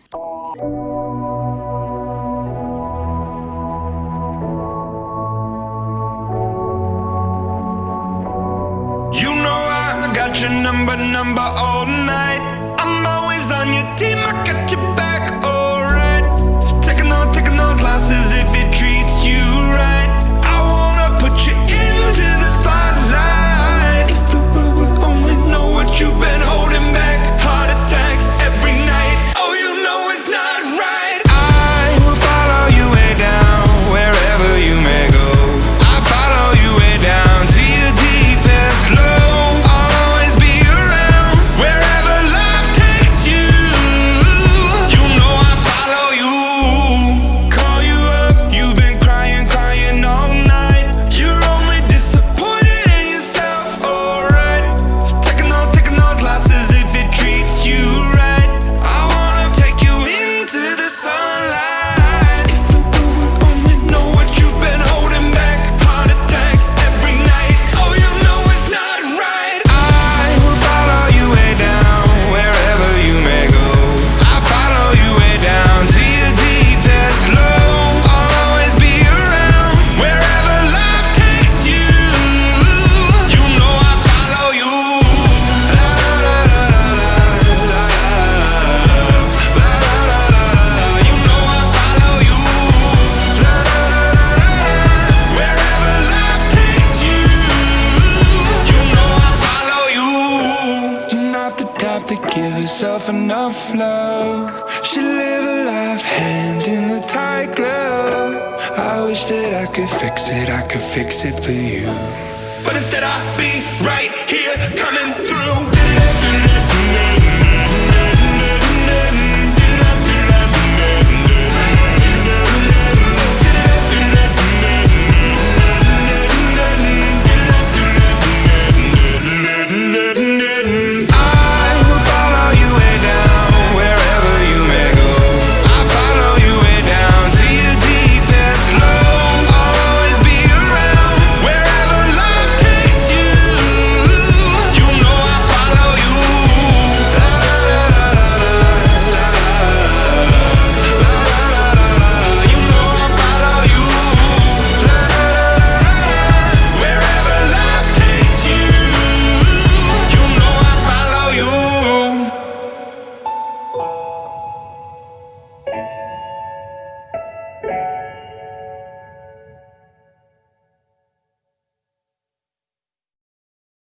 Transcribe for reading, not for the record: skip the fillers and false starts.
You know I got your number all night. I'm always on your team, I got your back, alright. Taking those losses if it treats you right. I wanna put you into the spotlight. If the world would only know what you've been holding back. Heart attacks every night, oh you know it's not right. I will follow you way down, wherever you may go. I follow you way down to your deepest low. I'll always be around, wherever life takes you. You know I follow you. Call you up, you've been crying all night. You're only disappointed in yourself, alright. Taking those losses if it treats you right. I wanna take you into the sunlight. If the world would only know what you've been holding back. Heart attacks every night, oh you know it's not right. I will follow you way down, wherever you may go. I follow you way down to your deepest low. I'll always be around, wherever life takes you. You know I follow you. La la la la la la la la. You know I follow you. La la la la. Wherever life takes you. You know I follow you. You're not the type to give yourself enough love. She live a life hand in a tight glove. I wish that I could fix it for you. But instead I be right